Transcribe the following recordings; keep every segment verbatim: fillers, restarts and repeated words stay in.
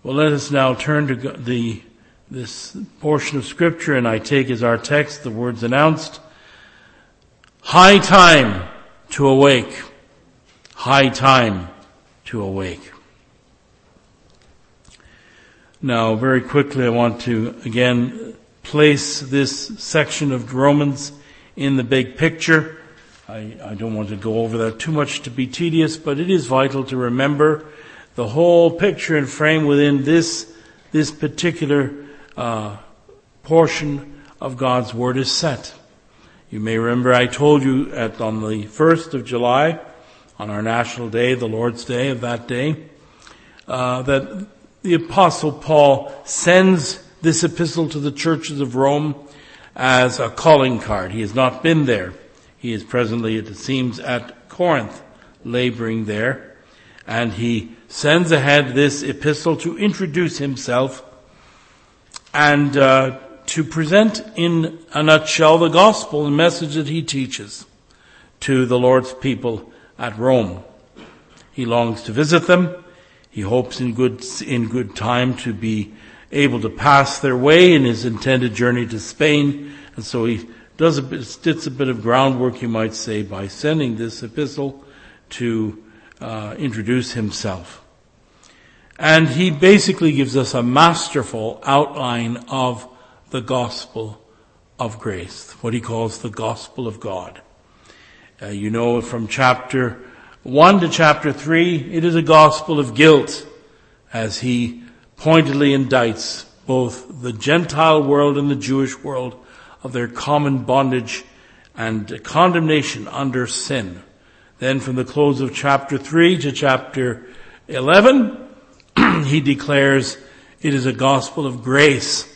Well, let us now turn to the this portion of Scripture, and I take as our text the words announced, high time to awake, high time to awake. Now, very quickly, I want to again place this section of Romans in the big picture. I, I don't want to go over that too much to be tedious, but it is vital to remember the whole picture and frame within this this particular uh, portion of God's Word is set. You may remember I told you at on the first of July, on our national day, the Lord's Day of that day, uh, that the Apostle Paul sends this epistle to the churches of Rome as a calling card. He has not been there. He is presently, it seems, at Corinth, laboring there. And he sends ahead this epistle to introduce himself and uh, to present in a nutshell the gospel and message that he teaches to the Lord's people at Rome. He longs to visit them. He hopes in good in good time to be able to pass their way in his intended journey to Spain. And so he does a bit, stits a bit of groundwork, you might say, by sending this epistle to uh, introduce himself. And he basically gives us a masterful outline of the gospel of grace, what he calls the gospel of God. Uh, you know, from chapter one to chapter three, it is a gospel of guilt, as he pointedly indicts both the Gentile world and the Jewish world of their common bondage and condemnation under sin. Then from the close of chapter three to chapter eleven, he declares it is a gospel of grace.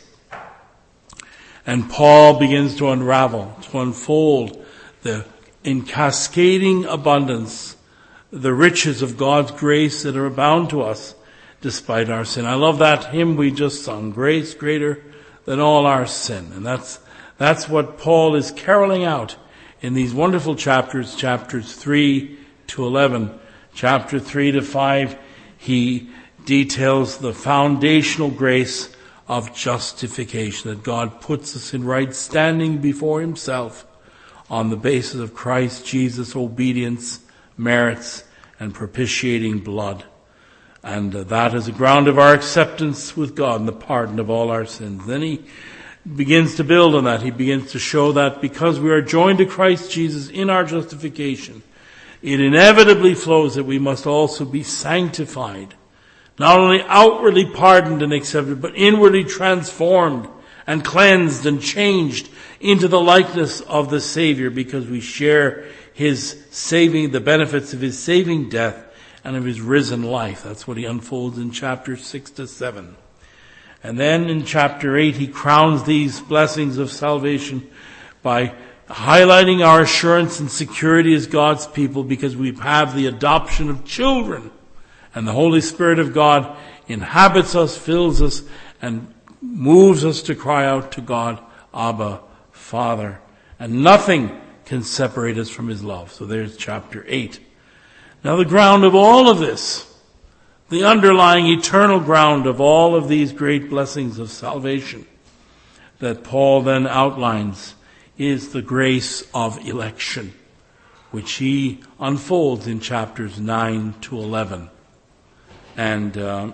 And Paul begins to unravel, to unfold the in cascading abundance, the riches of God's grace that are abound to us despite our sin. I love that hymn we just sung, Grace Greater Than All Our Sin. And that's, that's what Paul is caroling out in these wonderful chapters, chapters three to eleven. Chapter three to five, he details the foundational grace of justification, that God puts us in right standing before himself on the basis of Christ Jesus' obedience, merits, and propitiating blood. And uh, that is a ground of our acceptance with God and the pardon of all our sins. Then he begins to build on that. He begins to show that because we are joined to Christ Jesus in our justification, it inevitably flows that we must also be sanctified. Not only outwardly pardoned and accepted, but inwardly transformed and cleansed and changed into the likeness of the Savior, because we share his saving, the benefits of his saving death and of his risen life. That's what he unfolds in chapters six to seven. And then in chapter eight, he crowns these blessings of salvation by highlighting our assurance and security as God's people, because we have the adoption of children. And the Holy Spirit of God inhabits us, fills us, and moves us to cry out to God, Abba, Father. And nothing can separate us from his love. So there's chapter eight. Now the ground of all of this, the underlying eternal ground of all of these great blessings of salvation that Paul then outlines, is the grace of election, which he unfolds in chapters nine to eleven. And uh,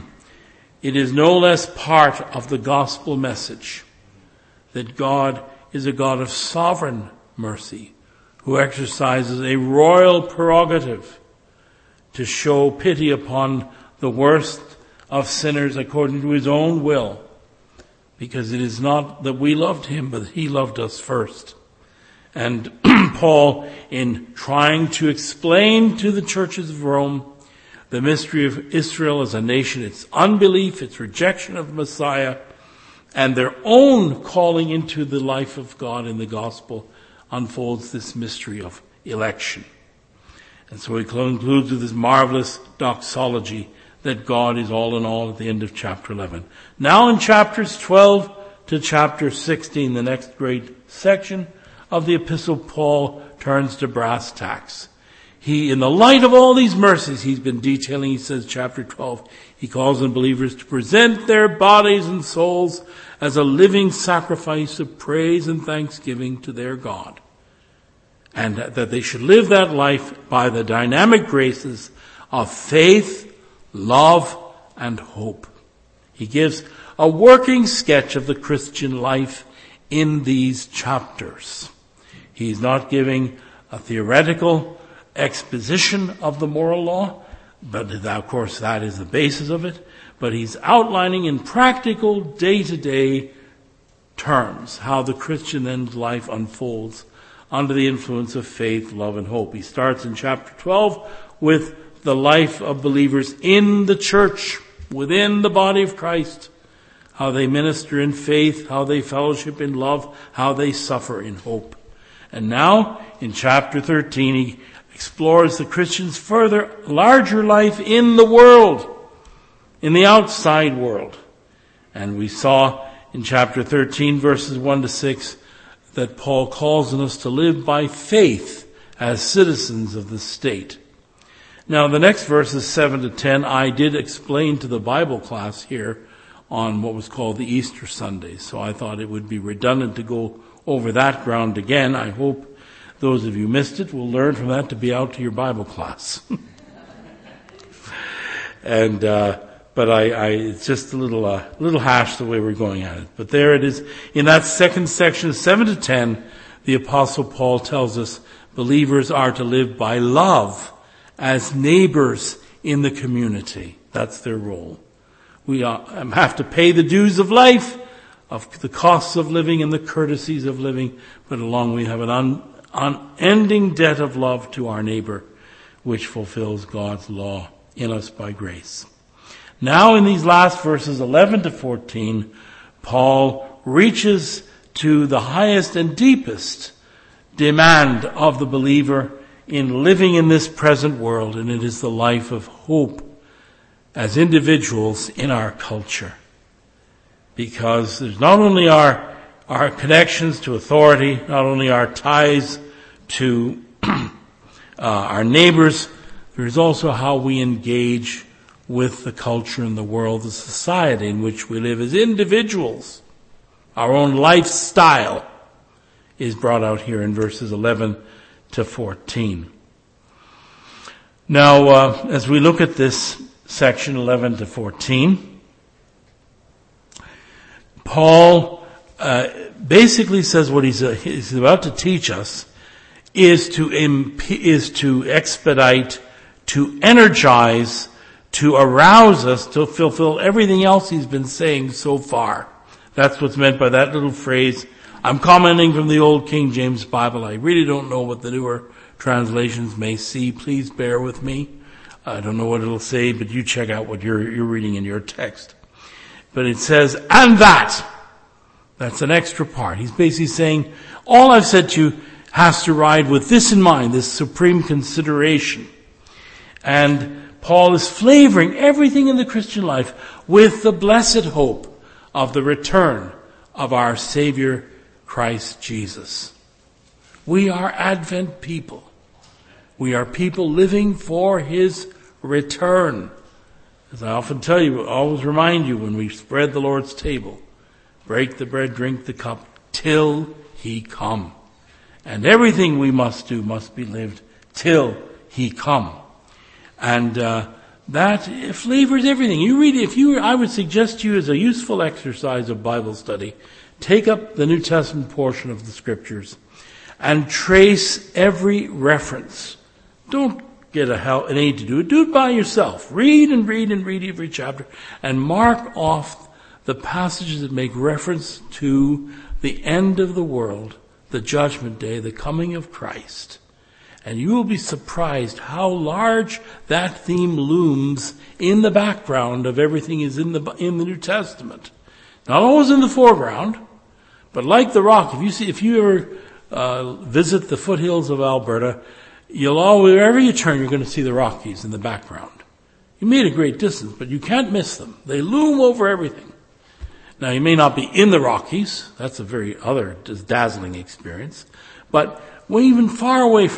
it is no less part of the gospel message that God is a God of sovereign mercy, who exercises a royal prerogative to show pity upon the worst of sinners according to his own will, because it is not that we loved him, but he loved us first. And Paul, in trying to explain to the churches of Rome the mystery of Israel as a nation, its unbelief, its rejection of Messiah, and their own calling into the life of God in the gospel, unfolds this mystery of election. And so he concludes with this marvelous doxology that God is all in all at the end of chapter eleven. Now in chapters twelve to chapter sixteen, the next great section of the epistle, Paul turns to brass tacks. he, in the light of all these mercies he's been detailing, he says, chapter twelve, he calls on believers to present their bodies and souls as a living sacrifice of praise and thanksgiving to their God. And that they should live that life by the dynamic graces of faith, love, and hope. He gives a working sketch of the Christian life in these chapters. He's not giving a theoretical exposition of the moral law, but of course that is the basis of it, but he's outlining in practical day-to-day terms how the Christian then life unfolds under the influence of faith, love, and hope. He starts in chapter twelve with the life of believers in the church, within the body of Christ, how they minister in faith, how they fellowship in love, how they suffer in hope. And now, in chapter thirteen, he explores the Christian's further, larger life in the world, in the outside world. And we saw in chapter thirteen, verses one to six, that Paul calls on us to live by faith as citizens of the state. Now, the next verses seven to ten, I did explain to the Bible class here on what was called the Easter Sunday. So I thought it would be redundant to go over that ground again. I hope those of you who missed it will learn from that to be out to your Bible class. and, uh, but I, I, it's just a little, uh, little hash the way we're going at it. But there it is. In that second section, seven to ten, the Apostle Paul tells us believers are to live by love as neighbors in the community. That's their role. We have to pay the dues of life, of the costs of living and the courtesies of living, but along we have an un, unending debt of love to our neighbor, which fulfills God's law in us by grace. Now in these last verses, eleven to fourteen, Paul reaches to the highest and deepest demand of the believer in living in this present world, and it is the life of hope as individuals in our culture. Because there's not only our, our connections to authority, not only our ties to uh, our neighbors, there's also how we engage with the culture and the world, the society in which we live as individuals. Our own lifestyle is brought out here in verses eleven to fourteen. Now, uh, as we look at this section eleven to fourteen, Paul uh, basically says what he's, uh, he's about to teach us is to imp- is to expedite, to energize, to arouse us to fulfill everything else he's been saying so far. That's what's meant by that little phrase. I'm commenting from the old King James Bible. I really don't know what the newer translations may see. Please bear with me. I don't know what it'll say, but you check out what you're, you're reading in your text. But it says, and that. That's an extra part. He's basically saying, all I've said to you has to ride with this in mind, this supreme consideration. And Paul is flavoring everything in the Christian life with the blessed hope of the return of our Savior, Christ Jesus. We are Advent people. We are people living for His return. As I often tell you, always remind you when we spread the Lord's table, break the bread, drink the cup, till He come. And everything we must do must be lived till He come. And uh, that flavors everything. You read, if you, I would suggest to you as a useful exercise of Bible study, take up the New Testament portion of the Scriptures and trace every reference. Don't get a help, an aid to do it. Do it by yourself. Read and read and read every chapter and mark off the passages that make reference to the end of the world, the judgment day, the coming of Christ. And you will be surprised how large that theme looms in the background of everything is in the in the New Testament. Not always in the foreground, but like the rock. If you see, if you ever uh, visit the foothills of Alberta, you'll always, wherever you turn, you're going to see the Rockies in the background. You may at a great distance, but you can't miss them. They loom over everything. Now, you may not be in the Rockies. That's a very other dazzling experience. But when even far away from them,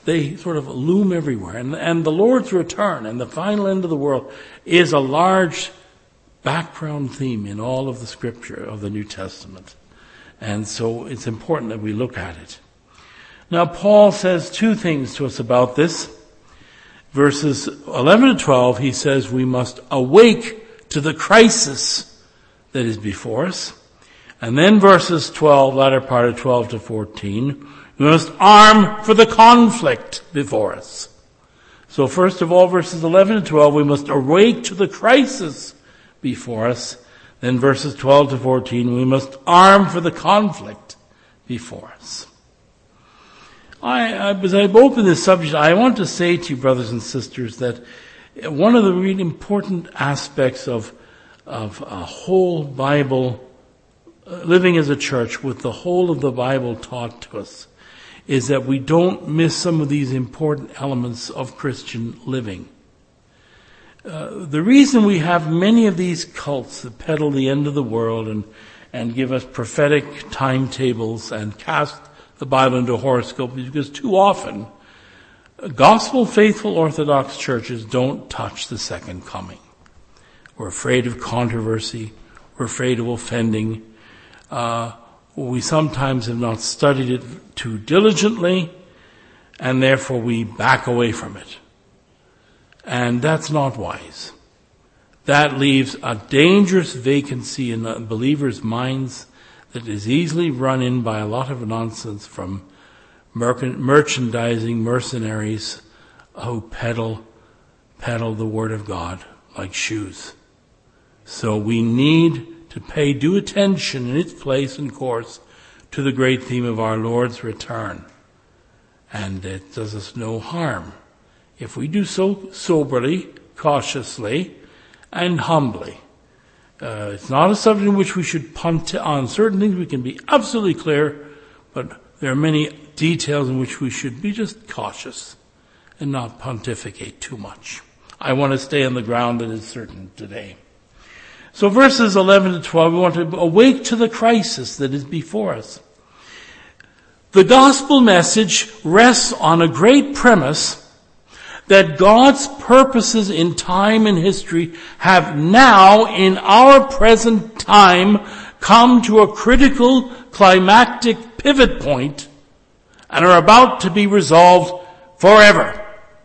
they sort of loom everywhere. And, and the Lord's return and the final end of the world is a large background theme in all of the scripture of the New Testament. And so it's important that we look at it. Now, Paul says two things to us about this. Verses eleven to twelve, he says we must awake to the crisis that is before us. And then verses twelve, latter part of twelve to fourteen, we must arm for the conflict before us. So first of all, verses eleven to twelve, we must awake to the crisis before us. Then verses twelve to fourteen, we must arm for the conflict before us. I, I, as I've opened this subject, I want to say to you, brothers and sisters, that one of the really important aspects of, of a whole Bible, uh, living as a church with the whole of the Bible taught to us, is that we don't miss some of these important elements of Christian living. Uh, the reason we have many of these cults that peddle the end of the world and, and give us prophetic timetables and cast the Bible into a horoscope is because too often gospel faithful Orthodox churches don't touch the second coming. We're afraid of controversy. We're afraid of offending. Uh, we sometimes have not studied it too diligently, and therefore we back away from it. And that's not wise. That leaves a dangerous vacancy in the believers' minds that is easily run in by a lot of nonsense from merchandising mercenaries who peddle, peddle the Word of God like shoes. So we need to pay due attention in its place and course to the great theme of our Lord's return. And it does us no harm if we do so soberly, cautiously, and humbly. Uh, it's not a subject in which we should punt on certain things. We can be absolutely clear, but there are many details in which we should be just cautious and not pontificate too much. I want to stay on the ground that is certain today. So verses eleven to twelve, we want to awake to the crisis that is before us. The gospel message rests on a great premise that God's purposes in time and history have now, in our present time, come to a critical climactic pivot point and are about to be resolved forever.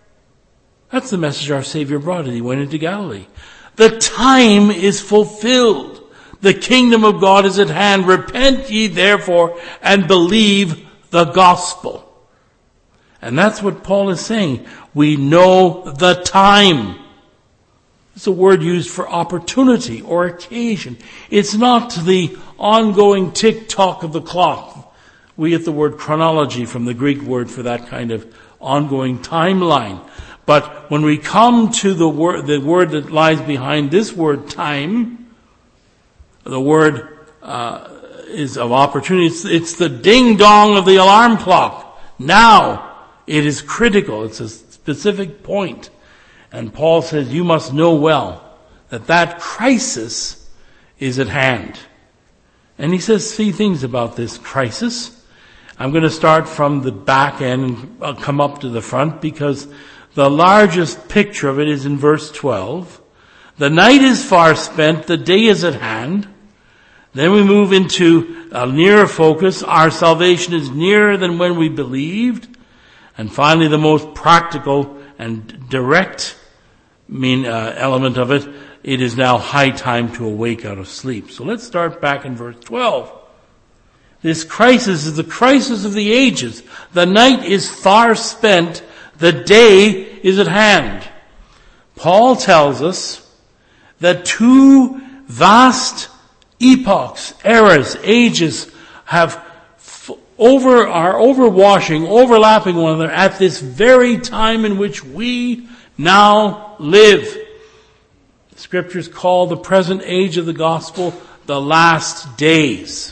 That's the message our Savior brought as he went into Galilee. The time is fulfilled. The kingdom of God is at hand. Repent ye therefore and believe the gospel. And that's what Paul is saying. We know the time. It's a word used for opportunity or occasion. It's not the ongoing tick-tock of the clock. We get the word chronology from the Greek word for that kind of ongoing timeline. But when we come to the word, the word that lies behind this word, time, the word uh, is of opportunity. It's, it's the ding-dong of the alarm clock. Now. It is critical. It's a specific point. And Paul says you must know well that that crisis is at hand. And he says three things about this crisis. I'm going to start from the back end and I'll come up to the front because the largest picture of it is in verse twelve. The night is far spent, the day is at hand. Then we move into a nearer focus. Our salvation is nearer than when we believed. And finally, the most practical and direct mean uh, element of it, it is now high time to awake out of sleep. So let's start back in verse twelve. This crisis is the crisis of the ages. The night is far spent. The day is at hand. Paul tells us that two vast epochs, eras, ages have over are overwashing, overlapping one another at this very time in which we now live. The scriptures call the present age of the gospel the last days,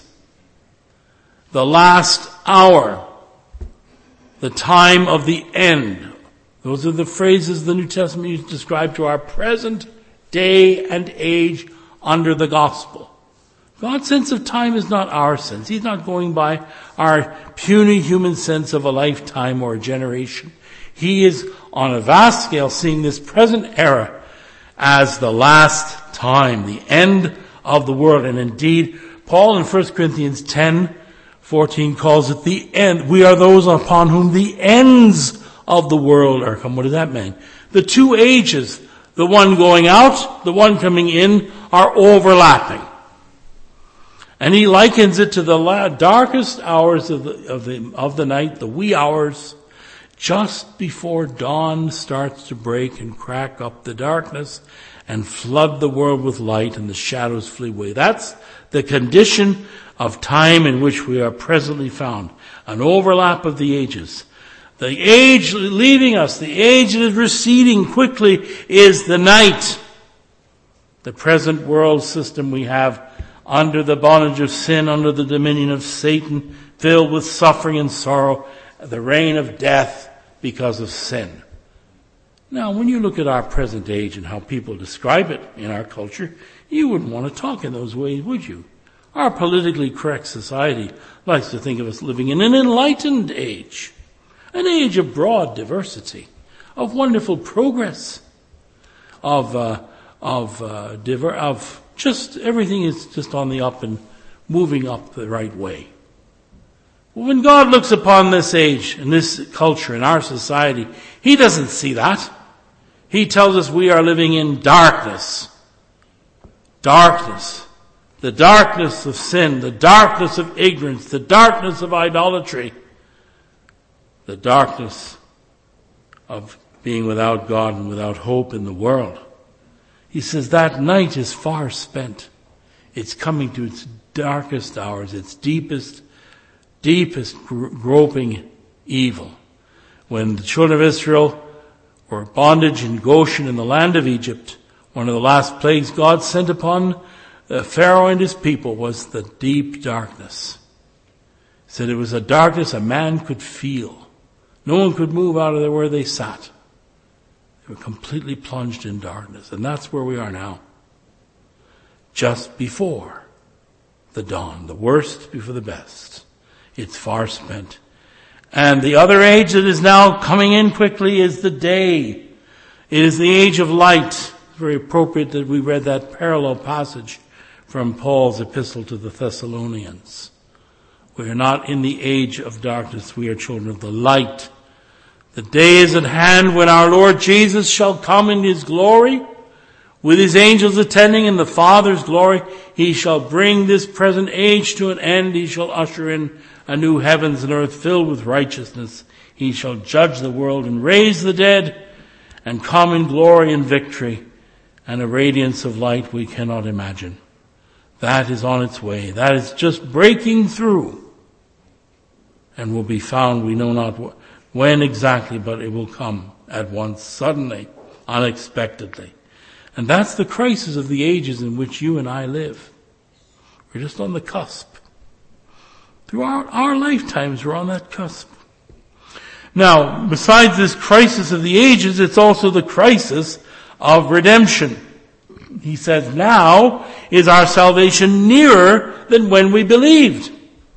the last hour, the time of the end. Those are the phrases the New Testament uses to describe to our present day and age under the gospel. God's sense of time is not our sense. He's not going by our puny human sense of a lifetime or a generation. He is on a vast scale seeing this present era as the last time, the end of the world. And indeed, Paul in First Corinthians ten fourteen calls it the end. We are those upon whom the ends of the world are come. What does that mean? The two ages, the one going out, the one coming in, are overlapping. And he likens it to the darkest hours of the, of the, of the night, the wee hours, just before dawn starts to break and crack up the darkness and flood the world with light and the shadows flee away. That's the condition of time in which we are presently found. An overlap of the ages. The age leaving us, the age that is receding quickly, is the night. The present world system we have under the bondage of sin, under the dominion of Satan, filled with suffering and sorrow, the reign of death because of sin. Now, when you look at our present age and how people describe it in our culture, you wouldn't want to talk in those ways, would you? Our politically correct society likes to think of us living in an enlightened age, an age of broad diversity, of wonderful progress, of uh, of uh, diver- of just everything is just on the up and moving up the right way. When God looks upon this age and this culture and our society, He doesn't see that. He tells us we are living in darkness. Darkness. The darkness of sin, the darkness of ignorance, the darkness of idolatry, the darkness of being without God and without hope in the world. He says that night is far spent. It's coming to its darkest hours, its deepest, deepest groping evil. When the children of Israel were bondage in Goshen in the land of Egypt, one of the last plagues God sent upon uh, Pharaoh and his people was the deep darkness. He said it was a darkness a man could feel. No one could move out of there where they sat. They were completely plunged in darkness. And that's where we are now. Just before the dawn. The worst before the best. It's far spent. And the other age that is now coming in quickly is the day. It is the age of light. It's very appropriate that we read that parallel passage from Paul's epistle to the Thessalonians. We are not in the age of darkness. We are children of the light. The day is at hand when our Lord Jesus shall come in His glory, with His angels attending in the Father's glory. He shall bring this present age to an end. He shall usher in a new heavens and earth filled with righteousness. He shall judge the world and raise the dead and come in glory and victory and a radiance of light we cannot imagine. That is on its way. That is just breaking through and will be found, we know not when exactly, but it will come at once, suddenly, unexpectedly. And that's the crisis of the ages in which you and I live. We're just on the cusp. Throughout our lifetimes, we're on that cusp. Now, besides this crisis of the ages, it's also the crisis of redemption. He says, now is our salvation nearer than when we believed.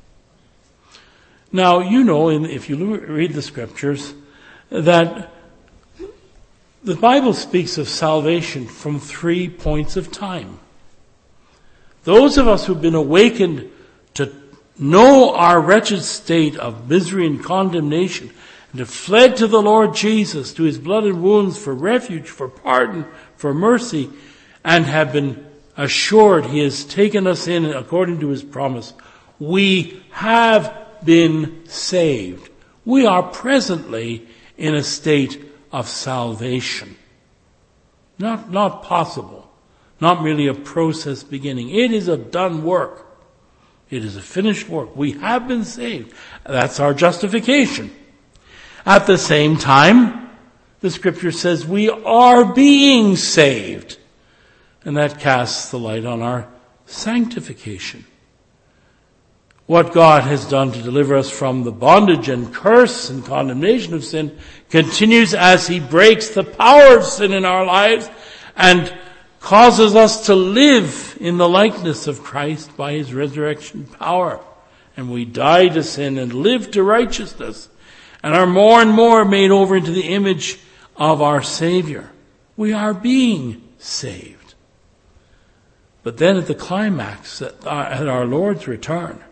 Now, you know, if you read the scriptures, that the Bible speaks of salvation from three points of time. Those of us who've been awakened to know our wretched state of misery and condemnation, and have fled to the Lord Jesus, to His blood and wounds for refuge, for pardon, for mercy, and have been assured He has taken us in according to His promise. We have been saved. We are presently in a state of salvation. Not, not possible. Not merely a process beginning. It is a done work. It is a finished work. We have been saved. That's our justification. At the same time, the scripture says we are being saved. And that casts the light on our sanctification. What God has done to deliver us from the bondage and curse and condemnation of sin continues as He breaks the power of sin in our lives and causes us to live in the likeness of Christ by His resurrection power. And we die to sin and live to righteousness. and are more and more made over into the image of our Savior. We are being saved. But then at the climax, at our Lord's return,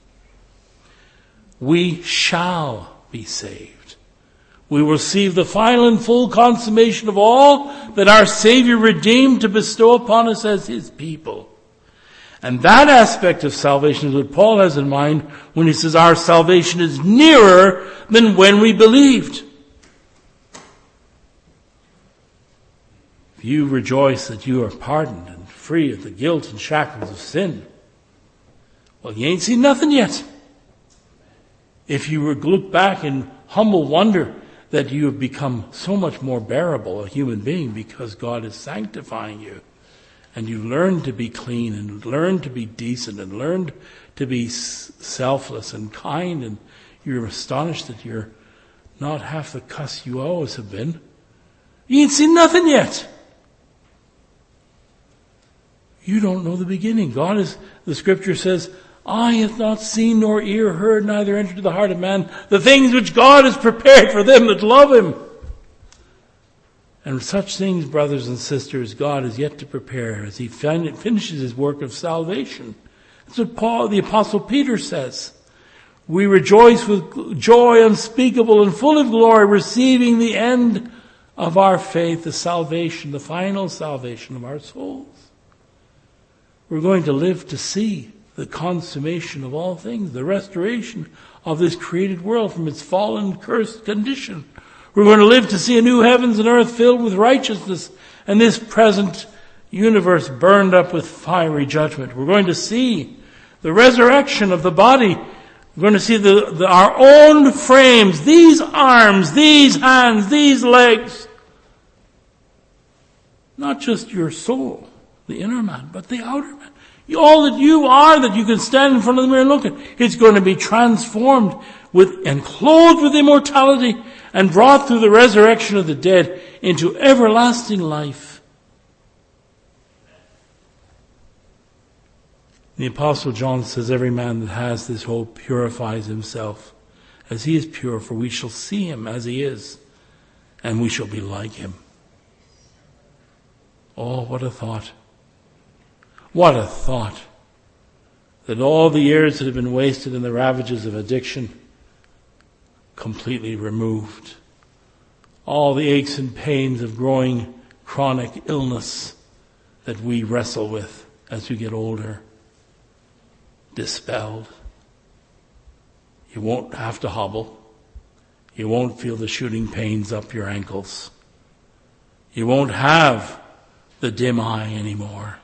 we shall be saved. We will receive the final and full consummation of all that our Savior redeemed to bestow upon us as His people. And that aspect of salvation is what Paul has in mind when he says our salvation is nearer than when we believed. If you rejoice that you are pardoned and free of the guilt and shackles of sin, well, you ain't seen nothing yet. If you look back in humble wonder that you have become so much more bearable a human being because God is sanctifying you, and you learn to be clean and learn to be decent and learn to be selfless and kind, and you're astonished that you're not half the cuss you always have been, you ain't seen nothing yet. You don't know the beginning. God is, the scripture says, eye hath not seen nor ear heard, neither entered to the heart of man, the things which God has prepared for them that love Him. And such things, brothers and sisters, God is yet to prepare as He fin- finishes His work of salvation. That's what Paul, the Apostle Peter says. We rejoice with joy unspeakable and full of glory, receiving the end of our faith, the salvation, the final salvation of our souls. We're going to live to see the consummation of all things, the restoration of this created world from its fallen, cursed condition. We're going to live to see a new heavens and earth filled with righteousness, and this present universe burned up with fiery judgment. We're going to see the resurrection of the body. We're going to see the, the, our own frames, these arms, these hands, these legs. Not just your soul, the inner man, but the outer man. All that you are, that you can stand in front of the mirror and look at, it's going to be transformed with and clothed with immortality and brought through the resurrection of the dead into everlasting life. The Apostle John says, every man that has this hope purifies himself as he is pure, for we shall see him as he is, and we shall be like him. Oh, what a thought. What a thought. That all the years that have been wasted in the ravages of addiction, completely removed. All the aches and pains of growing chronic illness that we wrestle with as we get older, dispelled. You won't have to hobble. You won't feel the shooting pains up your ankles. You won't have the dim eye anymore.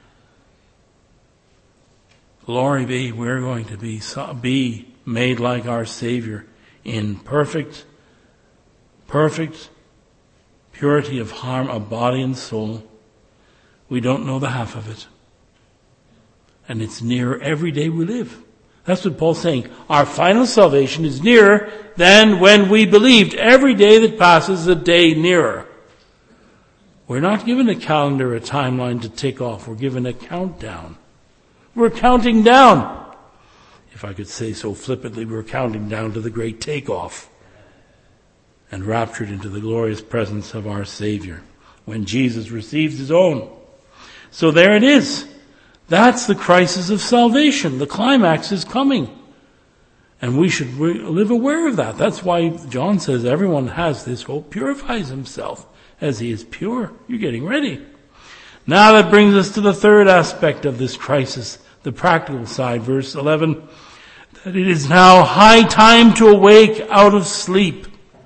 Glory be, we're going to be, be made like our Savior in perfect, perfect purity of harm of body and soul. We don't know the half of it. And it's nearer every day we live. That's what Paul's saying. Our final salvation is nearer than when we believed. Every day that passes is a day nearer. We're not given a calendar, a timeline to tick off. We're given a countdown. We're counting down. If I could say so flippantly, we're counting down to the great takeoff and raptured into the glorious presence of our Savior when Jesus receives His own. So there it is. That's the crisis of salvation. The climax is coming. And we should live aware of that. That's why John says everyone has this hope, purifies himself as he is pure. You're getting ready. Now that brings us to the third aspect of this crisis, the practical side, verse eleven, that it is now high time to awake out of sleep.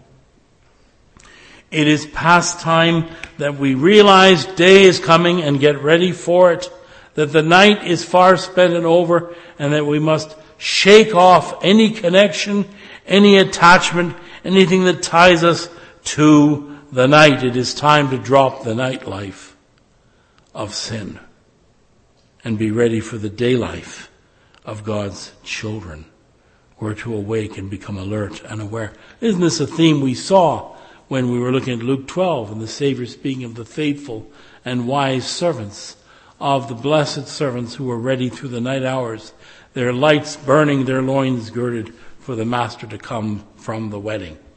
It is past time that we realize day is coming and get ready for it, that the night is far spent and over, and that we must shake off any connection, any attachment, anything that ties us to the night. It is time to drop the night life of sin and be ready for the day life of God's children. We're to awake and become alert and aware. Isn't this a theme we saw when we were looking at Luke twelve and the Savior speaking of the faithful and wise servants, of the blessed servants who were ready through the night hours, their lights burning, their loins girded for the Master to come from the wedding.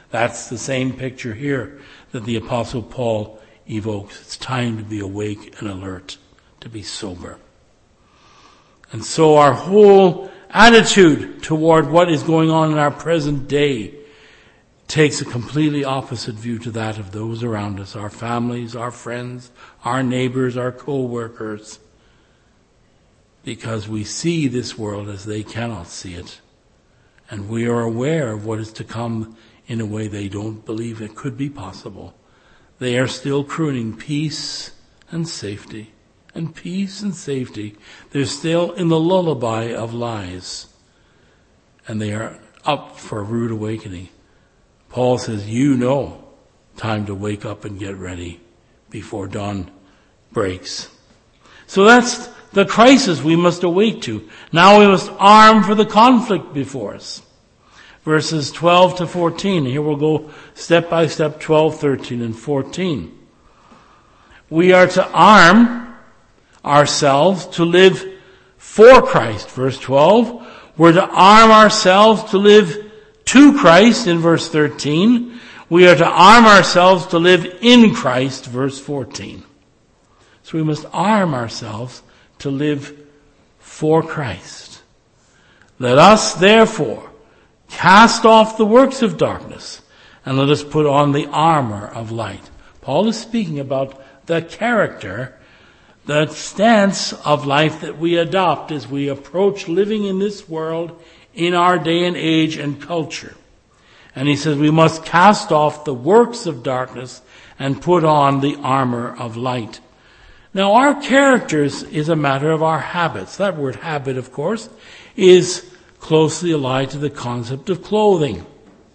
That's the same picture here that the Apostle Paul evokes. It's time to be awake and alert, to be sober. And so our whole attitude toward what is going on in our present day takes a completely opposite view to that of those around us, our families, our friends, our neighbors, our co-workers, because we see this world as they cannot see it. And we are aware of what is to come in a way they don't believe it could be possible. They are still crooning peace and safety, and peace and safety. They're still in the lullaby of lies, and they are up for a rude awakening. Paul says, you know, time to wake up and get ready before dawn breaks. So that's the crisis we must awake to. Now we must arm for the conflict before us. Verses twelve to fourteen. Here we'll go step by step, twelve, thirteen, and fourteen. We are to arm ourselves to live for Christ. Verse twelve. We're to arm ourselves to live to Christ in verse thirteen. We are to arm ourselves to live in Christ, verse fourteen. So we must arm ourselves to live for Christ. Let us therefore cast off the works of darkness and let us put on the armor of light. Paul is speaking about the character, the stance of life that we adopt as we approach living in this world in our day and age and culture. And he says we must cast off the works of darkness and put on the armor of light. Now our characters is a matter of our habits. That word habit, of course, is closely allied to the concept of clothing.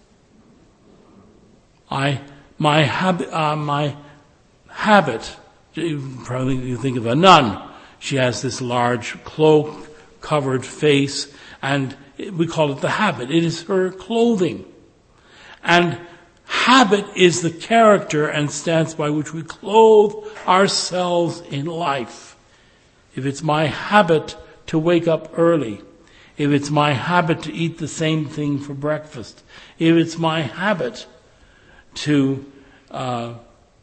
I, my habit, uh, my habit, you probably you think of a nun. She has this large cloak, covered face, and we call it the habit. It is her clothing. And habit is the character and stance by which we clothe ourselves in life. If it's my habit to wake up early, if it's my habit to eat the same thing for breakfast, if it's my habit to uh,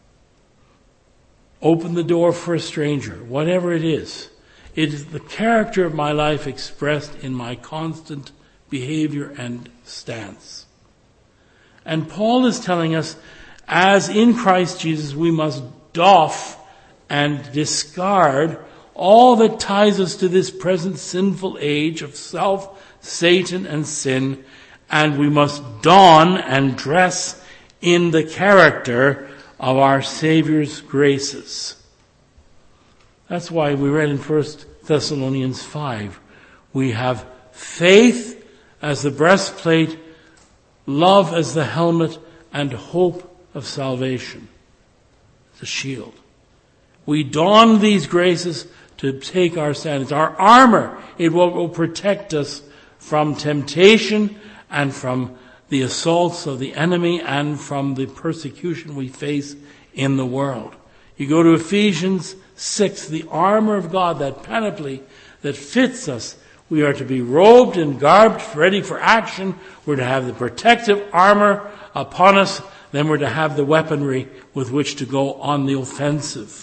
open the door for a stranger, whatever it is, it is the character of my life expressed in my constant behavior and stance. And Paul is telling us, as in Christ Jesus, we must doff and discard all that ties us to this present sinful age of self, Satan, and sin, and we must don and dress in the character of our Savior's graces. That's why we read in First Thessalonians five, we have faith as the breastplate, love as the helmet, and hope of salvation, the shield. We don these graces to take our stand. It's our armor. It will, will protect us from temptation and from the assaults of the enemy and from the persecution we face in the world. You go to Ephesians six, the armor of God, that panoply that fits us. We are to be robed and garbed, ready for action. We're to have the protective armor upon us. Then we're to have the weaponry with which to go on the offensive.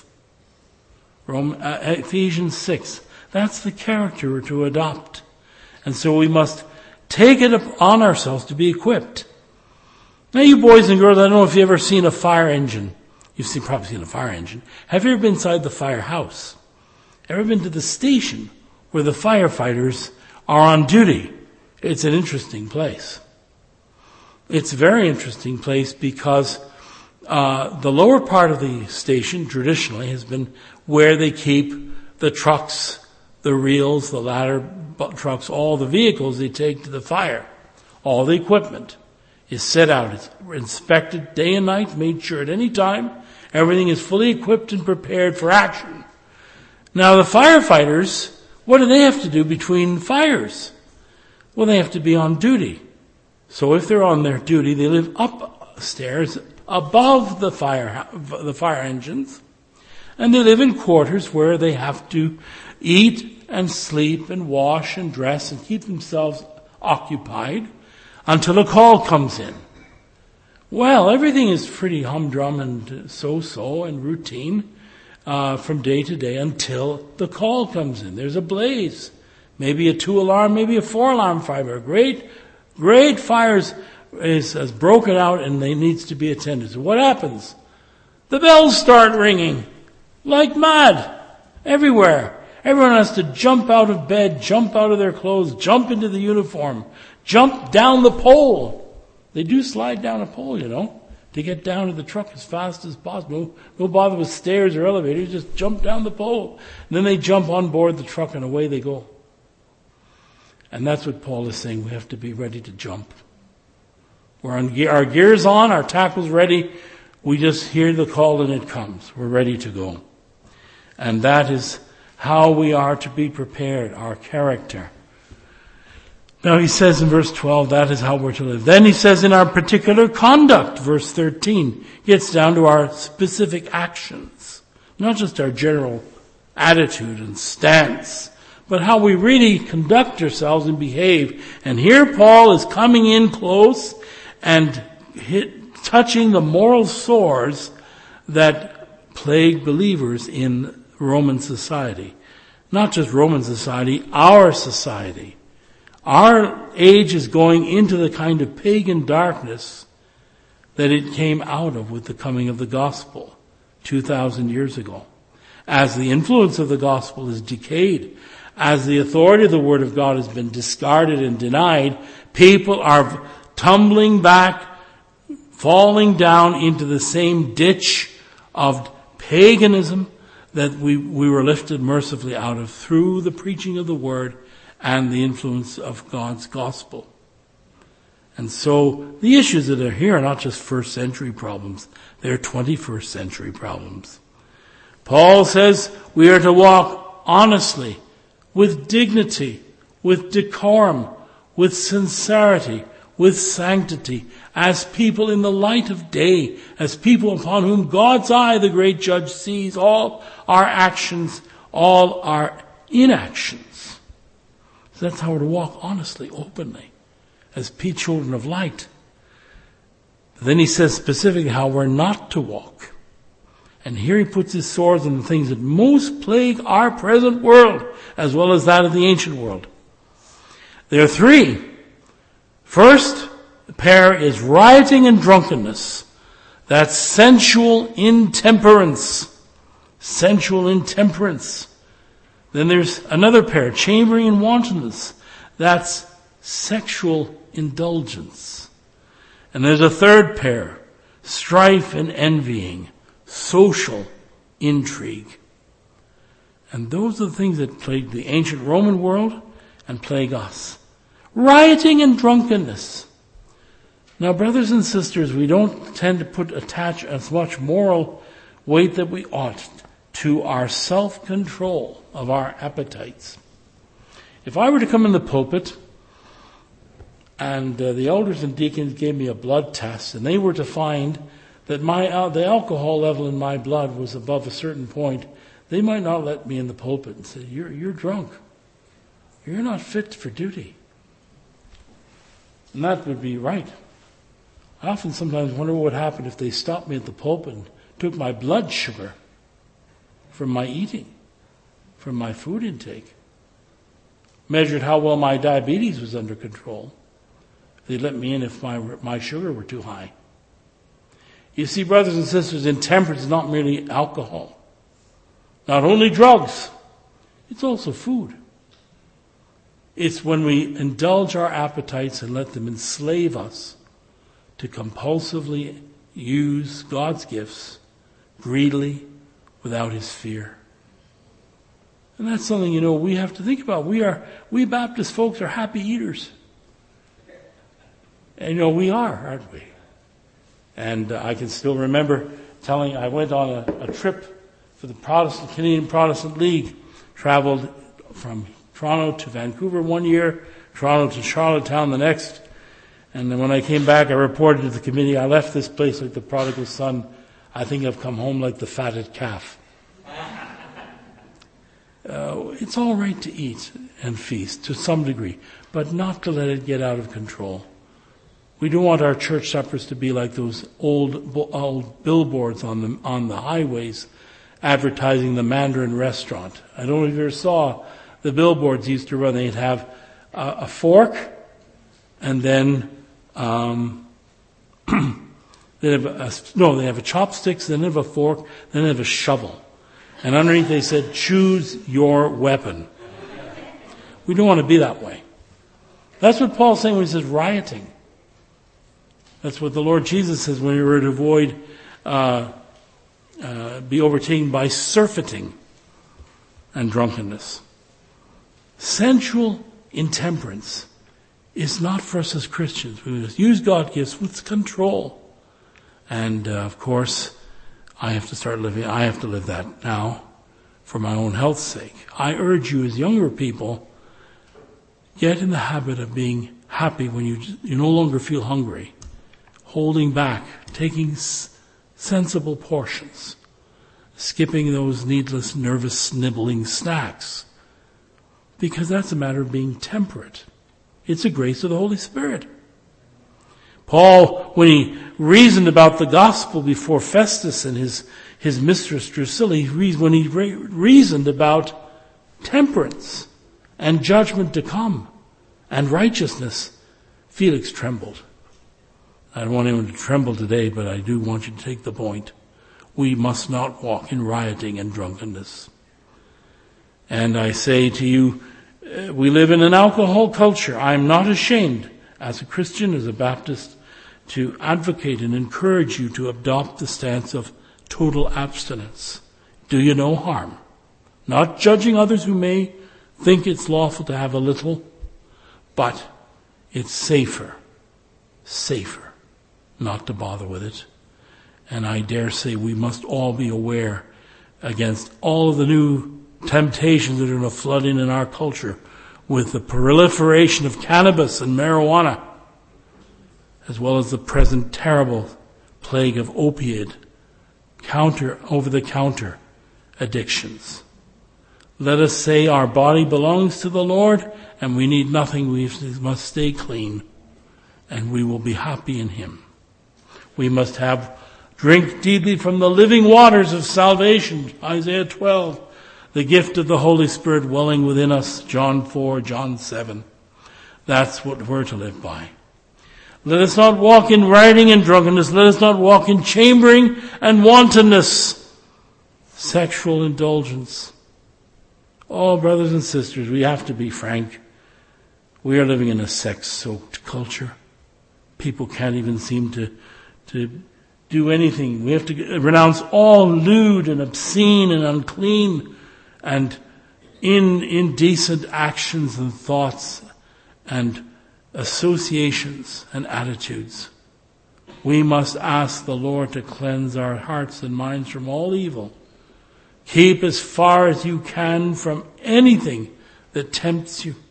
Rome, uh, Ephesians six. That's the character we're to adopt. And so we must take it upon ourselves to be equipped. Now you boys and girls, I don't know if you've ever seen a fire engine. You've seen, probably seen a fire engine. Have you ever been inside the firehouse? Ever been to the station where the firefighters are on duty? It's an interesting place. It's a very interesting place because uh, the lower part of the station traditionally has been where they keep the trucks, the reels, the ladder trucks, all the vehicles they take to the fire. All the equipment is set out. It's inspected day and night, made sure at any time everything is fully equipped and prepared for action. Now the firefighters, what do they have to do between fires? Well, they have to be on duty. So if they're on their duty, they live upstairs above the fire, the fire engines. And they live in quarters where they have to eat and sleep and wash and dress and keep themselves occupied until a call comes in. Well, everything is pretty humdrum and so-so and routine uh, from day to day until the call comes in. There's a blaze. Maybe a two-alarm, maybe a four-alarm fire. Great, great fires is, has broken out and they needs to be attended. So what happens? The bells start ringing like mad everywhere. Everyone has to jump out of bed, jump out of their clothes, jump into the uniform, jump down the pole. They do slide down a pole, you know, to get down to the truck as fast as possible. No, no bother with stairs or elevators, just jump down the pole. And then they jump on board the truck and away they go. And that's what Paul is saying. We have to be ready to jump. We're on gear, our gear's on, our tackle's ready. We just hear the call and it comes. We're ready to go. And that is how we are to be prepared, our character. Now he says in verse twelve, that is how we're to live. Then he says in our particular conduct, verse thirteen, gets down to our specific actions. Not just our general attitude and stance, but how we really conduct ourselves and behave. And here Paul is coming in close and hit, touching the moral sores that plague believers in Roman society. Not just Roman society, our society. Our age is going into the kind of pagan darkness that it came out of with the coming of the gospel two thousand years ago. As the influence of the gospel is decayed, as the authority of the Word of God has been discarded and denied, people are tumbling back, falling down into the same ditch of paganism that we, we were lifted mercifully out of through the preaching of the Word and the influence of God's gospel. And so the issues that are here are not just first century problems, they're twenty-first century problems. Paul says we are to walk honestly, with dignity, with decorum, with sincerity, with sanctity, as people in the light of day, as people upon whom God's eye, the great judge, sees all our actions, all our inactions. So that's how we're to walk honestly, openly, as children of light. Then he says specifically how we're not to walk. And here he puts his swords on the things that most plague our present world, as well as that of the ancient world. There are three. First pair is rioting and drunkenness. That's sensual intemperance. Sensual intemperance. Then there's another pair, chambering and wantonness. That's sexual indulgence. And there's a third pair, strife and envying. Social intrigue. And those are the things that plagued the ancient Roman world and plague us. Rioting and drunkenness. Now, brothers and sisters, we don't tend to put attach as much moral weight that we ought to our self-control of our appetites. If I were to come in the pulpit and uh, the elders and deacons gave me a blood test and they were to find that my uh, the alcohol level in my blood was above a certain point, they might not let me in the pulpit and say, you're, you're drunk. You're not fit for duty. And that would be right. I often sometimes wonder what would happen if they stopped me at the pulpit and took my blood sugar from my eating, from my food intake, measured how well my diabetes was under control. They'd let me in if my my sugar were too high. You see, brothers and sisters, intemperance is not merely alcohol. Not only drugs. It's also food. It's when we indulge our appetites and let them enslave us to compulsively use God's gifts greedily without His fear. And that's something, you know, we have to think about. We are, we Baptist folks are happy eaters. And, you know, we are, aren't we? And uh, I can still remember telling, I went on a, a trip for the Protestant, Canadian Protestant League, traveled from Toronto to Vancouver one year, Toronto to Charlottetown the next. And then when I came back, I reported to the committee, I left this place like the prodigal son. I think I've come home like the fatted calf. Uh, it's all right to eat and feast to some degree, but not to let it get out of control. We don't want our church suppers to be like those old old billboards on the on the highways advertising the Mandarin restaurant. I don't know if you ever saw the billboards used to run. They'd have a, a fork, and then um, they have a, no, they have a chopsticks, then they have a fork, then they have a shovel, and underneath they said, "Choose your weapon." We don't want to be that way. That's what Paul's saying when he says rioting. That's what the Lord Jesus says when we were to avoid, uh, uh, be overtaken by surfeiting and drunkenness. Sensual intemperance is not for us as Christians. We must use God's gifts with control. And, uh, of course, I have to start living, I have to live that now for my own health's sake. I urge you as younger people, get in the habit of being happy when you, you no longer feel hungry. Holding back, taking s- sensible portions, skipping those needless, nervous, nibbling snacks. Because that's a matter of being temperate. It's a grace of the Holy Spirit. Paul, when he reasoned about the gospel before Festus and his, his mistress Drusilla, he re- when he re- reasoned about temperance and judgment to come and righteousness, Felix trembled. I don't want anyone to tremble today, but I do want you to take the point. We must not walk in rioting and drunkenness. And I say to you, uh, we live in an alcohol culture. I'm not ashamed, as a Christian, as a Baptist, to advocate and encourage you to adopt the stance of total abstinence. Do you no harm. Not judging others who may think it's lawful to have a little, but it's safer, safer not to bother with it. And I dare say we must all be aware against all of the new temptations that are going to flood in in our culture with the proliferation of cannabis and marijuana, as well as the present terrible plague of opiate, counter, over-the-counter addictions. Let us say our body belongs to the Lord and we need nothing. We must stay clean and we will be happy in Him. We must have drink deeply from the living waters of salvation, Isaiah twelve, the gift of the Holy Spirit dwelling within us, John four, John seven. That's what we're to live by. Let us not walk in rioting and drunkenness. Let us not walk in chambering and wantonness, sexual indulgence. Oh, brothers and sisters, we have to be frank. We are living in a sex-soaked culture. People can't even seem to to do anything. We have to renounce all lewd and obscene and unclean and in, indecent actions and thoughts and associations and attitudes. We must ask the Lord to cleanse our hearts and minds from all evil. Keep as far as you can from anything that tempts you.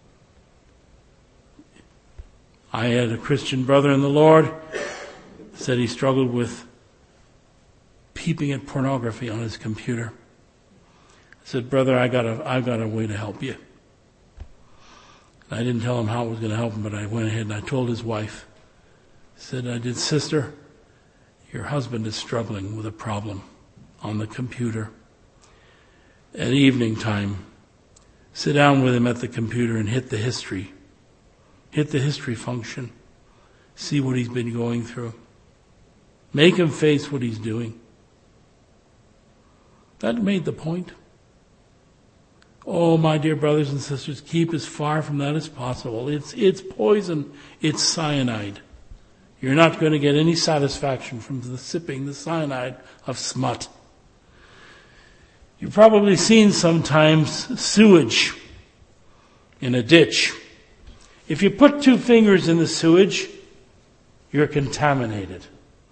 I had a Christian brother in the Lord said he struggled with peeping at pornography on his computer. I said, brother, I got a, I've got a way to help you. And I didn't tell him how it was going to help him, but I went ahead and I told his wife. I said, I did, sister, your husband is struggling with a problem on the computer. At evening time, sit down with him at the computer and hit the history. Hit the history function. See what he's been going through. Make him face what he's doing. That made the point. Oh, my dear brothers and sisters, keep as far from that as possible. It's, it's poison. It's cyanide. You're not going to get any satisfaction from the sipping the cyanide of smut. You've probably seen sometimes sewage in a ditch. If you put two fingers in the sewage, you're contaminated.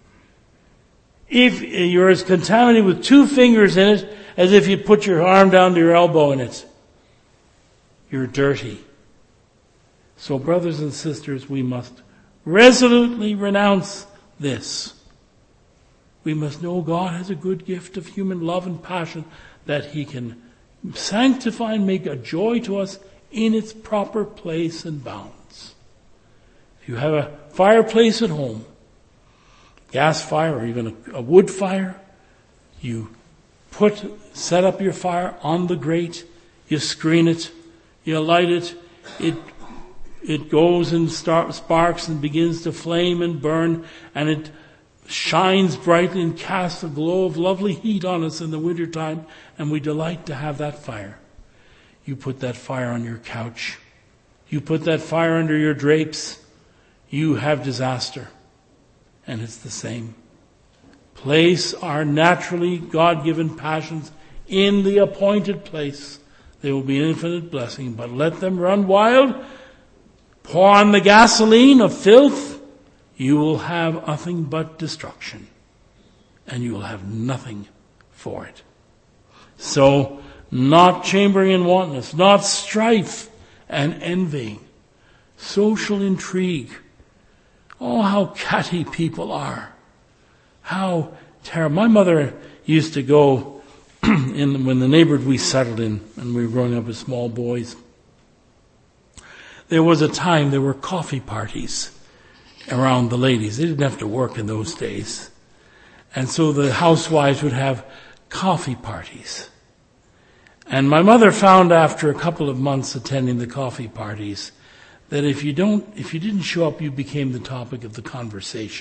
If you're as contaminated with two fingers in it as if you put your arm down to your elbow in it, you're dirty. So, brothers and sisters, we must resolutely renounce this. We must know God has a good gift of human love and passion that He can sanctify and make a joy to us in its proper place and bounds. If you have a fireplace at home, gas fire or even a, a wood fire, you put, set up your fire on the grate, you screen it, you light it, it, it goes and start, sparks and begins to flame and burn, and it shines brightly and casts a glow of lovely heat on us in the wintertime, and we delight to have that fire. You put that fire on your couch. You put that fire under your drapes. You have disaster. And it's the same. Place our naturally God-given passions in the appointed place. They will be an infinite blessing, but let them run wild. Pour on the gasoline of filth. You will have nothing but destruction. And you will have nothing for it. So, not chambering and wantonness, not strife and envying, social intrigue. Oh, how catty people are. How terrible. My mother used to go in when the neighborhood we settled in, and we were growing up as small boys. There was a time there were coffee parties around the ladies. They didn't have to work in those days. And so the housewives would have coffee parties. And my mother found after a couple of months attending the coffee parties that if you don't, if you didn't show up, you became the topic of the conversation.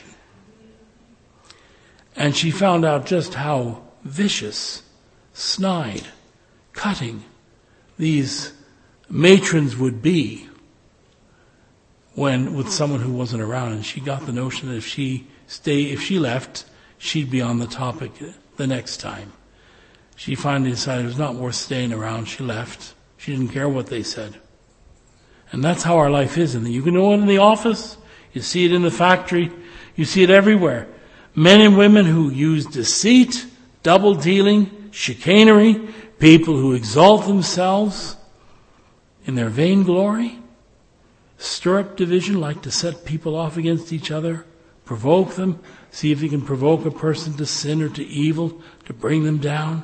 And she found out just how vicious, snide, cutting these matrons would be when with someone who wasn't around. And she got the notion that if she stay, if she left, she'd be on the topic the next time. She finally decided it was not worth staying around. She left. She didn't care what they said. And that's how our life is. And you can know it in the office. You see it in the factory. You see it everywhere. Men and women who use deceit, double dealing, chicanery, people who exalt themselves in their vainglory, stir up division, like to set people off against each other, provoke them, see if you can provoke a person to sin or to evil, to bring them down.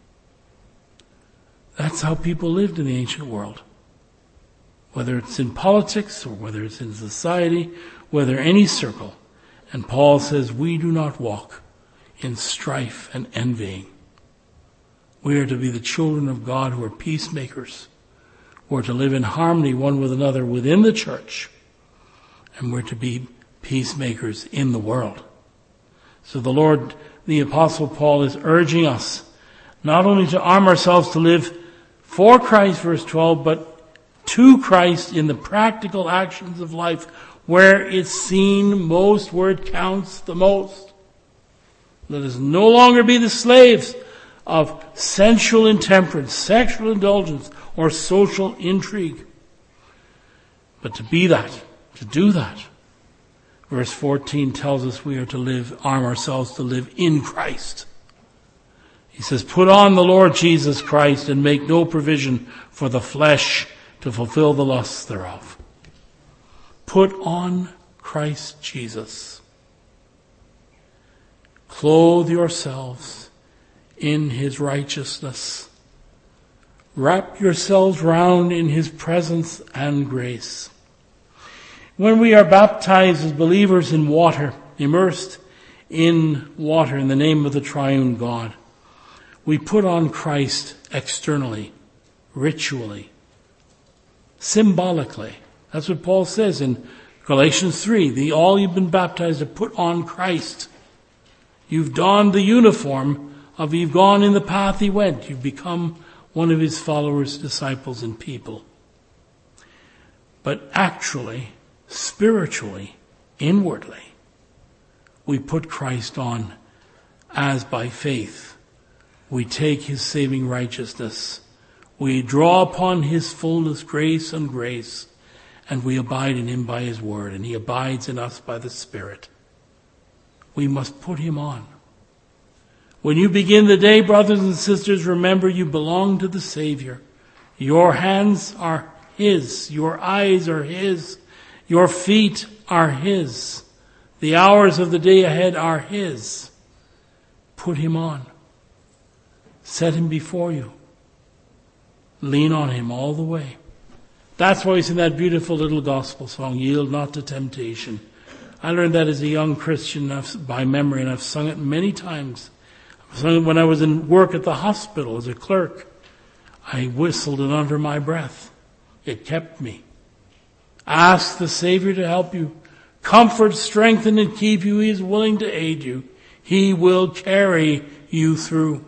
That's how people lived in the ancient world. Whether it's in politics or whether it's in society, whether any circle. And Paul says, we do not walk in strife and envying. We are to be the children of God who are peacemakers. We're to live in harmony one with another within the church. And we're to be peacemakers in the world. So the Lord, the Apostle Paul, is urging us not only to arm ourselves to live for Christ, verse twelve, but to Christ in the practical actions of life, where it's seen most, where it counts the most. Let us no longer be the slaves of sensual intemperance, sexual indulgence, or social intrigue. But to be that, to do that. Verse fourteen tells us we are to live, arm ourselves to live in Christ. He says, put on the Lord Jesus Christ and make no provision for the flesh to fulfill the lusts thereof. Put on Christ Jesus. Clothe yourselves in his righteousness. Wrap yourselves round in his presence and grace. When we are baptized as believers in water, immersed in water in the name of the triune God, we put on Christ externally, ritually, symbolically. That's what Paul says in Galatians three. The all you've been baptized to put on Christ. You've donned the uniform of, you've gone in the path he went. You've become one of his followers, disciples, and people. But actually, spiritually, inwardly, we put Christ on as by faith. We take his saving righteousness. We draw upon his fullness, grace and grace, and we abide in him by his word, and he abides in us by the Spirit. We must put him on. When you begin the day, brothers and sisters, remember you belong to the Savior. Your hands are his. Your eyes are his. Your feet are his. The hours of the day ahead are his. Put him on. Set him before you. Lean on him all the way. That's why we sing that beautiful little gospel song, Yield Not to Temptation. I learned that as a young Christian by memory, and I've sung it many times. I've sung it when I was in work at the hospital as a clerk. I whistled it under my breath. It kept me. Ask the Savior to help you. Comfort, strengthen, and keep you. He is willing to aid you. He will carry you through.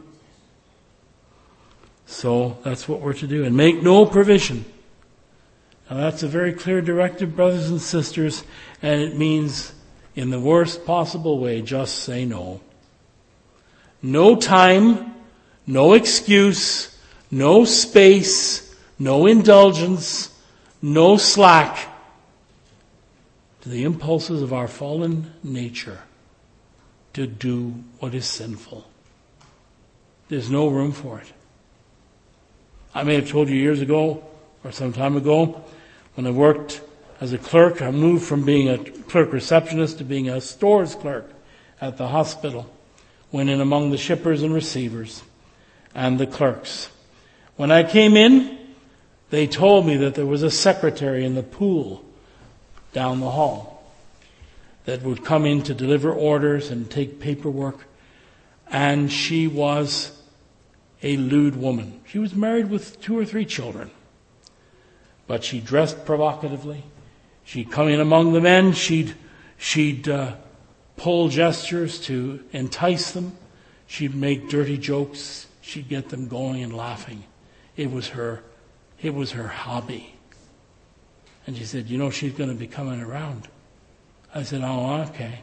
So that's what we're to do. And make no provision. Now that's a very clear directive, brothers and sisters, and it means in the worst possible way, just say no. No time, no excuse, no space, no indulgence, no slack to the impulses of our fallen nature to do what is sinful. There's no room for it. I may have told you years ago, or some time ago, when I worked as a clerk, I moved from being a clerk receptionist to being a stores clerk at the hospital. Went in among the shippers and receivers and the clerks. When I came in, they told me that there was a secretary in the pool down the hall that would come in to deliver orders and take paperwork. And she was a lewd woman. She was married with two or three children. But she dressed provocatively. She'd come in among the men. She'd, she'd uh, pull gestures to entice them. She'd make dirty jokes. She'd get them going and laughing. It was her, it was her hobby. And she said, you know, she's going to be coming around. I said, oh, okay.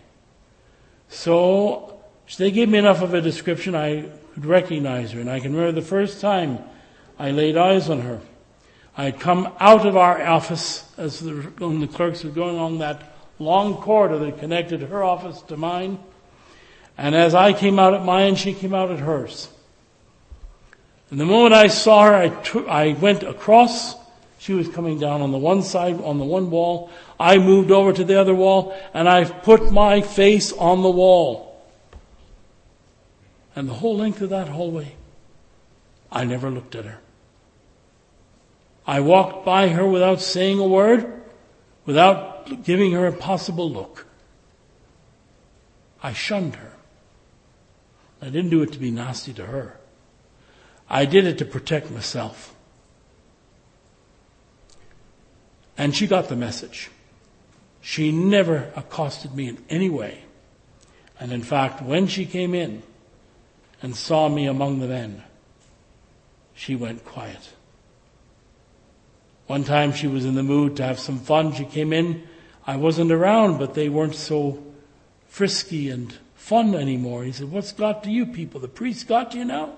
So they gave me enough of a description I could recognize her. And I can remember the first time I laid eyes on her. I had come out of our office as the, when the clerks were going along that long corridor that connected her office to mine. And as I came out at mine, she came out at hers. And the moment I saw her, I, took, I went across. She was coming down on the one side, on the one wall. I moved over to the other wall, and I put my face on the wall. And the whole length of that hallway, I never looked at her. I walked by her without saying a word, without giving her a possible look. I shunned her. I didn't do it to be nasty to her. I did it to protect myself. And she got the message. She never accosted me in any way. And in fact, when she came in and saw me among the men, she went quiet. One time she was in the mood to have some fun. She came in. I wasn't around, but they weren't so frisky and fun anymore. He said, what's got to you people? The priest got to you now?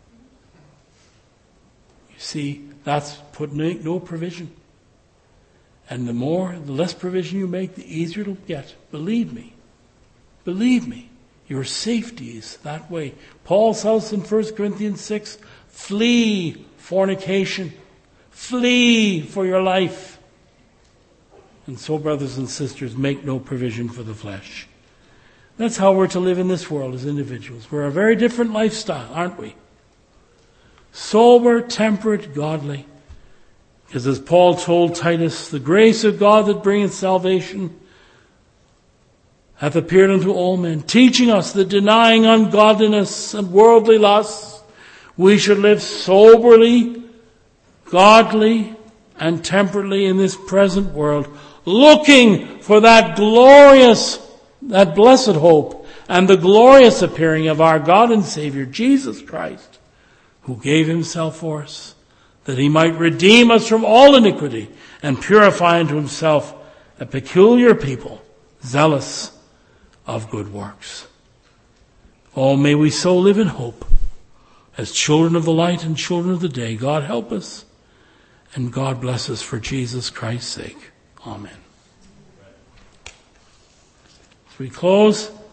You see, that's putting no provision. And the more, the less provision you make, the easier it'll get. Believe me. Believe me. Your safety is that way. Paul tells in First Corinthians six, flee fornication. Flee for your life. And so, brothers and sisters, make no provision for the flesh. That's how we're to live in this world as individuals. We're a very different lifestyle, aren't we? Sober, temperate, godly. Because as Paul told Titus, the grace of God that bringeth salvation hath appeared unto all men, teaching us that denying ungodliness and worldly lusts, we should live soberly, godly, and temperately in this present world, looking for that glorious, that blessed hope, and the glorious appearing of our God and Savior, Jesus Christ, who gave himself for us, that he might redeem us from all iniquity and purify unto himself a peculiar people, zealous of good works. Oh, may we so live in hope as children of the light and children of the day. God help us, and God bless us for Jesus Christ's sake. Amen. As we close,